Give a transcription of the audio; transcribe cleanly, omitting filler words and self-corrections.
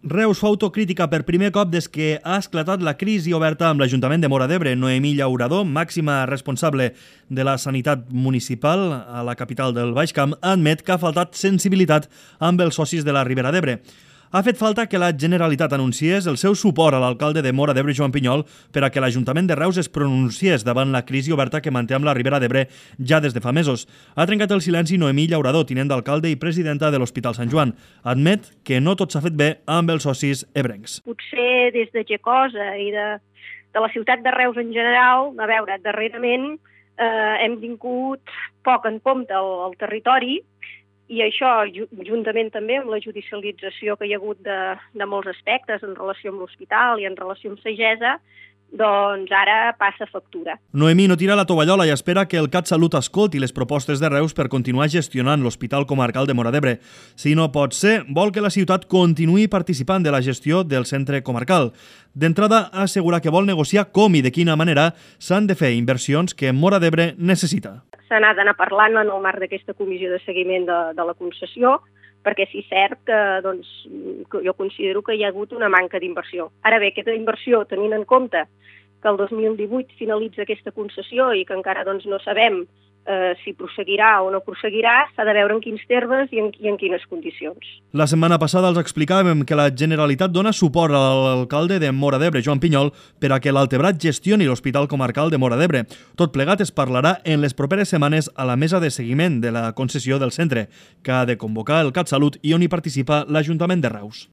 Reus fa autocrítica per primer cop des que ha esclatat la crisi oberta amb l'Ajuntament de Móra d'Ebre. Noemí Llaurador, màxima responsable de la sanitat municipal a la capital del Baix Camp, admet que ha faltat sensibilitat amb els socis de la Ribera d'Ebre. Ha fet falta que la Generalitat anunciés el seu suport a l'alcalde de Móra d'Ebre, Joan Pinyol, per a que l'Ajuntament de Reus es pronunciés davant la crisi oberta que manté amb la Ribera d'Ebre ja des de fa mesos. Ha trencat el silenci Noemí Llaurador, tinent d'alcalde i presidenta de l'Hospital Sant Joan. Admet que no tot s'ha fet bé amb els socis ebrencs. Potser des de Gecosa i de la ciutat de Reus en general, a veure, darrerament hem tingut poc en compte el territori, i això, juntament també amb la judicialització que hi ha hagut de molts aspectes en relació amb l'hospital i en relació amb Sagesa, doncs ara passa factura. Noemí no tira la tovallola i espera que el CatSalut escolti les propostes de Reus per continuar gestionant l'Hospital Comarcal de Móra d'Ebre. Si no pot ser, vol que la ciutat continuï participant de la gestió del centre comarcal. D'entrada, assegura que vol negociar com i de quina manera s'han de fer inversions que Móra d'Ebre necessita. Se n'ha d'anar parlant en el marc d'aquesta comissió de seguiment de la concessió, perquè sí és cert que jo considero que hi ha hagut una manca d'inversió. Ara bé, aquesta inversió, tenint en compte que el 2018 finalitza aquesta concessió i que encara no sabem si prosseguirà o no prosseguirà, s'ha de veure en quins termes i en quines condicions. La setmana passada els explicàvem que la Generalitat dona suport a l'alcalde de Móra d'Ebre, Joan Pinyol, per a que l'Altebrat gestioni l'Hospital Comarcal de Móra d'Ebre. Tot plegat es parlarà en les properes setmanes a la mesa de seguiment de la concessió del centre, que ha de convocar el CatSalut i on hi participa l'Ajuntament de Reus.